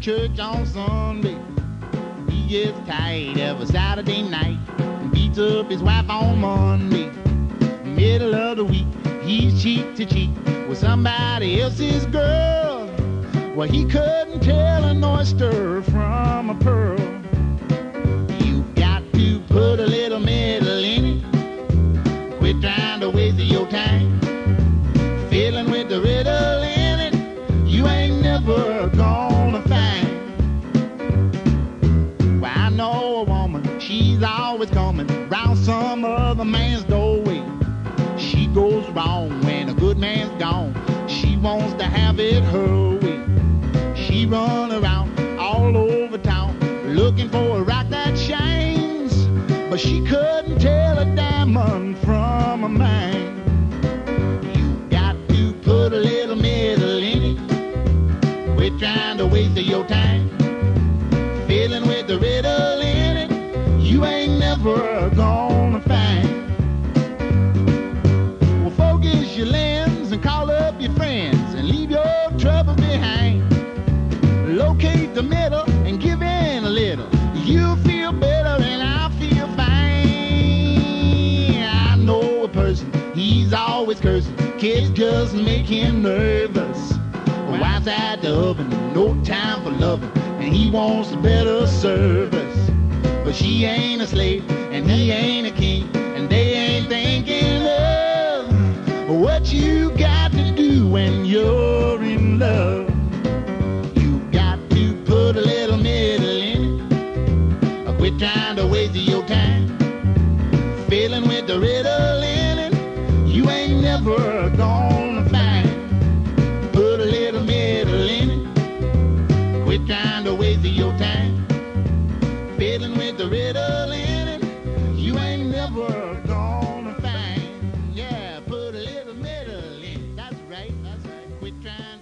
church on Sunday. He gets tired every Saturday night and beats up his wife on Monday. Middle of the week, he's cheek to cheek with somebody else's girl. Well, he couldn't tell an oyster from a pearl. You've got to put a little metal in it. Quit trying to waste your time. Fiddling with the riddle in it, you ain't never gonna find. Well, I know a woman, she's always coming round some other man's doorway. She goes wrong when a good man's gone. She wants to have it her way. She run around all over town looking for a rock that shines, but she couldn't tell a diamond from a mine. You got to put a little metal in it. Quit trying to waste your time. Fiddling with the riddle in it, you ain't never gonna find. Well, focus your lens and call up your friends and leave your trouble behind. Locate the middle and give in a little. You'll feel better and I'll feel fine. I know a person, he's always cursing. Kids just make him nervous. Wife's at the oven, no time for loving, and he wants a better service. But she ain't a slave and he ain't a king, and they ain't thinking of what you got to do when you're in love. Put a little metal in it. Quit trying to waste your time. Fiddling with the riddle in it, you ain't never gonna find. Put a little metal in it. Quit trying to waste your time. Fiddling with the riddle in it, you ain't never gonna find. Yeah, put a little metal in it. That's right, that's right. Quit trying.